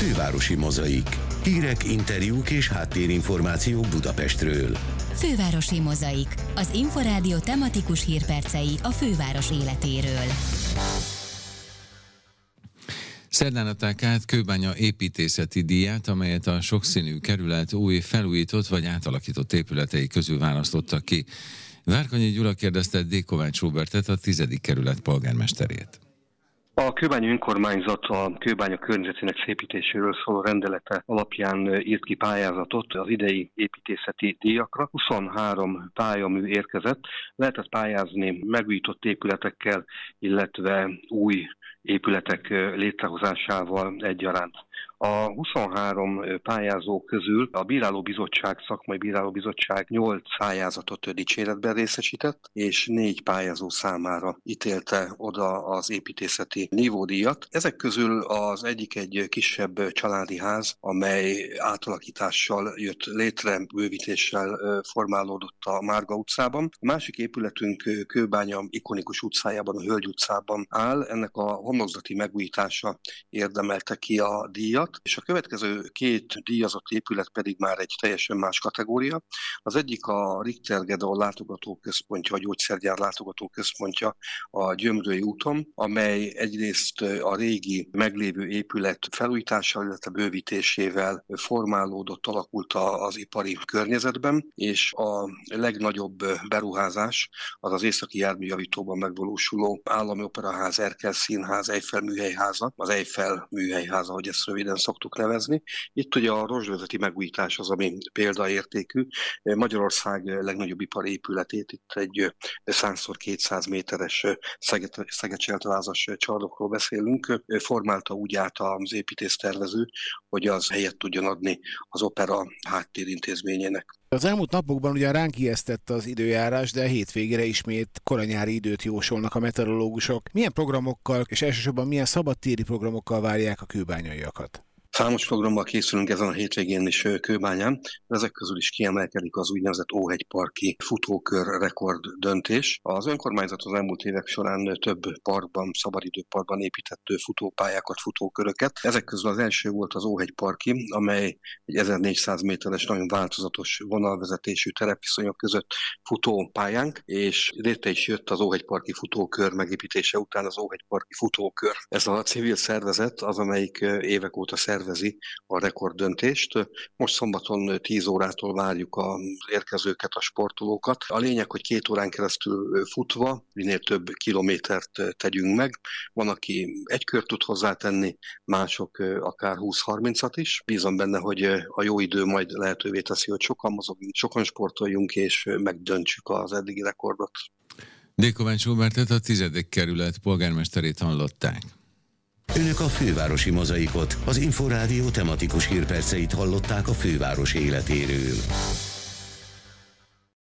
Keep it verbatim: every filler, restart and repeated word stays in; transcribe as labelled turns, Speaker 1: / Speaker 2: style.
Speaker 1: Fővárosi Mozaik. Hírek, interjúk és háttérinformációk Budapestről.
Speaker 2: Fővárosi Mozaik. Az Inforádió tematikus hírpercei a főváros életéről.
Speaker 3: Szerdán adták át Kőbánya építészeti díját, amelyet a sokszínű kerület új, felújított vagy átalakított épületei közül választottak ki. Várkonyi Gyula kérdezte D. Kovács Róbertet, a tizedik kerület polgármesterét.
Speaker 4: A Kőbánya önkormányzat a Kőbánya környezetének szépítéséről szóló rendelete alapján írt ki pályázatot az idei építészeti díjakra. huszonhárom pályamű érkezett, lehetett pályázni megújított épületekkel, illetve új épületek létrehozásával egyaránt. A huszonhárom pályázó közül a bírálóbizottság, szakmai bírálóbizottság nyolc pályázatot dicséretben részesített, és négy pályázó számára ítélte oda az építészeti nívódíjat. Ezek közül az egyik egy kisebb családi ház, amely átalakítással jött létre, bővítéssel formálódott a Márga utcában. A másik épületünk Kőbánya ikonikus utcájában, a Hölgy utcában áll. Ennek a homlokzati megújítása érdemelte ki a díjat, és a következő két díjazott épület pedig már egy teljesen más kategória. Az egyik a Richter Gedeon látogatóközpontja, a gyógyszergyár látogatóközpontja a Gyömrői úton, amely egyrészt a régi meglévő épület felújítással, illetve bővítésével formálódott, alakult az ipari környezetben, és a legnagyobb beruházás az az északi járműjavítóban megvalósuló Állami Operaház, Erkel Színház, Eiffel műhelyháza, az Eiffel műhelyháza, hogy ezt röviden szoktuk nevezni. Itt ugye a rozsdvezeti megújítás az, ami példaértékű. Magyarország legnagyobb ipari épületét, itt egy száz szor kétszáz méteres szegecseltvázas csarnokról beszélünk, formálta úgy át az építésztervező, hogy az helyet tudjon adni az opera háttérintézményének.
Speaker 5: Az elmúlt napokban ugyan ránk ijesztett az időjárás, de hétvégére ismét koranyári időt jósolnak a meteorológusok. Milyen programokkal és elsősorban milyen szabadtéri programokkal várják a kőbányaiakat?
Speaker 4: Számos programmal készülünk ezen a hétvégén is Kőbányán, ezek közül is kiemelkedik az úgynevezett Óhegyparki futókör rekord döntés. Az önkormányzat az elmúlt évek során több parkban, szabadidőparkban épített futópályákat, futóköröket. Ezek közül az első volt az Óhegyparki, amely egy ezernégyszáz méteres, nagyon változatos vonalvezetésű terepviszonyok között futópályánk, és létre is jött az Óhegyparki futókör megépítése után az Óhegyparki futókör. Ez a civil szervezet az, amelyik évek óta szervez szervezi a rekorddöntést. Most szombaton tíz órától várjuk az érkezőket, a sportolókat. A lényeg, hogy két órán keresztül futva minél több kilométert tegyünk meg. Van, aki egy kört tud hozzátenni, mások akár húsz-harmincat is. Bízom benne, hogy a jó idő majd lehetővé teszi, hogy sokan mozogjunk, sokan sportoljunk, és megdöntsük az eddigi rekordot.
Speaker 3: D. Kovács Róbertet, a tizedik kerület polgármesterét hallották.
Speaker 1: Önök a Fővárosi Mozaikot, az Inforádió tematikus hírperceit hallották a főváros életéről.